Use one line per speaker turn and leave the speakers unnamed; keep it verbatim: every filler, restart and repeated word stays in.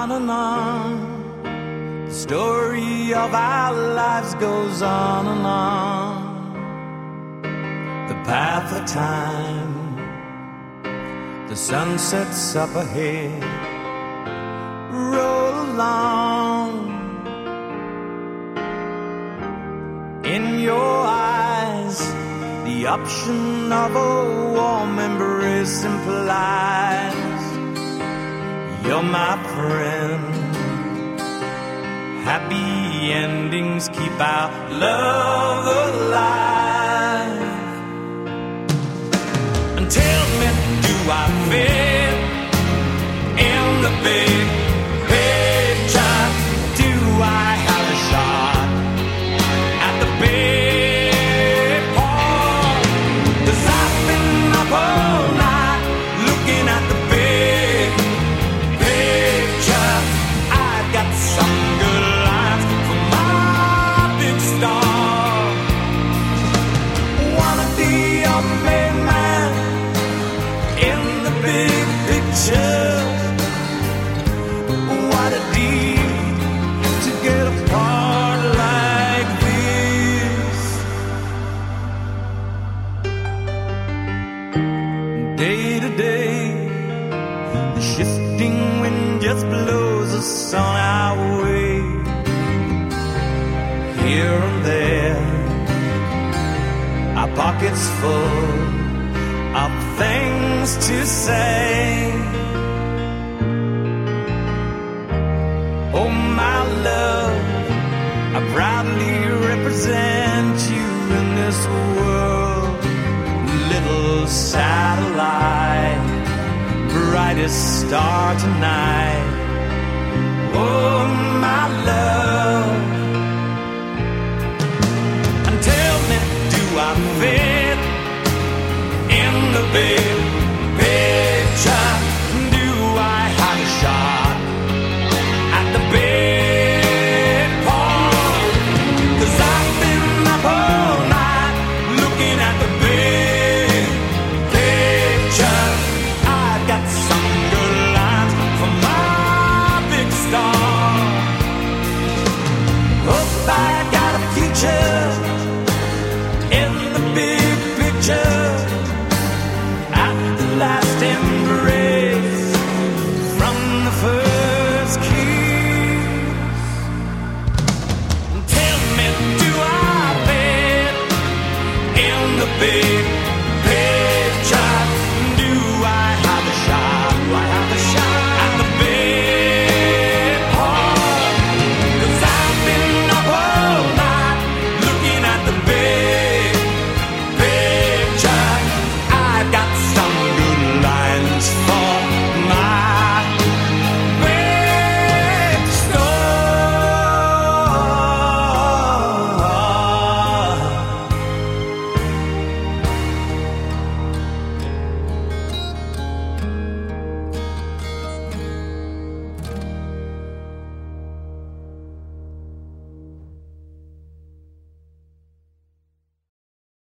on and on. The story of our lives goes on and on. The path of time, the sun sets up ahead. Roll along. In your eyes, the option of a warm embrace implies you're my friend. Happy endings keep our love alive. And tell me, do I fit in the big picture? Do I have a shot at the big part? 'Cause I've been up all night looking at the big picture. I've got some good lines for my big star. Wanna be your main man in the big picture. What a deed to get a part like this. Day to day, the shifting wind just blows us on our way. Here and there, our pockets full of things to say. Oh my love, I proudly represent you in this world. Little satellite, brightest star tonight. Oh my love, and tell me, do I fit in the big picture? Do I have a shot at the big part? 'Cause I've been up all night looking at the big picture. I've got some good lines for my big star. Hope I got a future in the big picture. At the last embrace, from the first kiss. Tell me, do I fit in the big